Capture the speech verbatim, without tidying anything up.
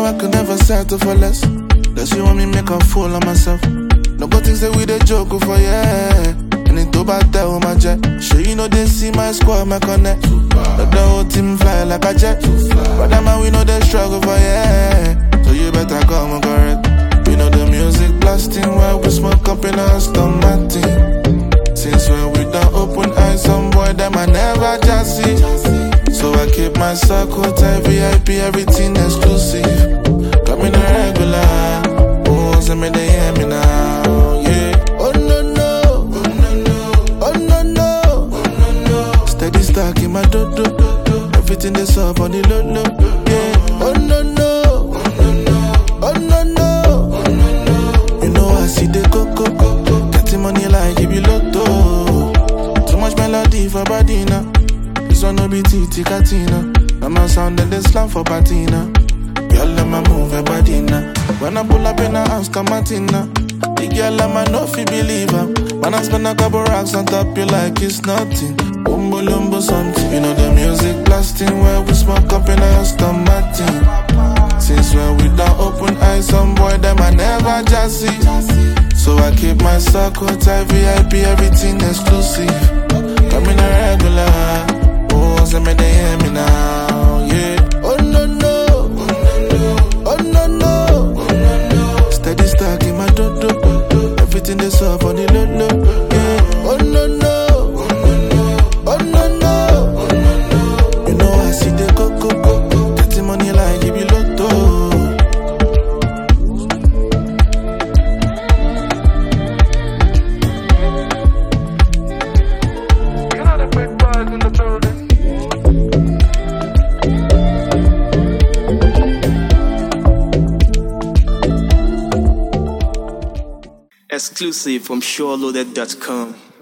I could never settle for less. Does she want me make a fool of myself? No go think say we the joke for yeah. And it about that with my jet. Sure you know they see my squad, my connect. Let the whole team fly like a jet. But that man we know they struggle for yeah. So you better come and correct. We know the music blasting while we smoke up in our stomach. Since when we don't open eyes, some boy them I never just see. So I keep my circle tight, V I P, everything exclusive. Coming a regular, oh, send me they hear me now, yeah. Oh no no, oh no no, oh no no, oh no no. Steady stack in my dodo, everything that's up on the low low, yeah. Oh no no, oh no no, oh no no, oh no no. You know I see the coco, getting money like it be lotto. Too much melody for body now. This one no be Titi Katina. Mama sound and they slam for patina. Girl, let me move your body now. When I pull up in a house, come Martina. The girl, let me know if you believe her. When I spend a couple racks on top, you like it's nothing. Umbo lumbo something. You know the music blasting where we smoke up in a house, come Martin. Since when we don't open eyes, some boy them I never just see. So I keep my circle tight, V I P, everything exclusive. Coming a regular. Oh, send me they hear me now, yeah. Oh no no, oh no no, oh no no, oh no no. Steady stack in my dodo, everything that's up on the low low, yeah. Oh no no, oh no no, oh no no, oh no no. You know I see the coco, getting money like it be lotto. Exclusive from SureLoaded dot com.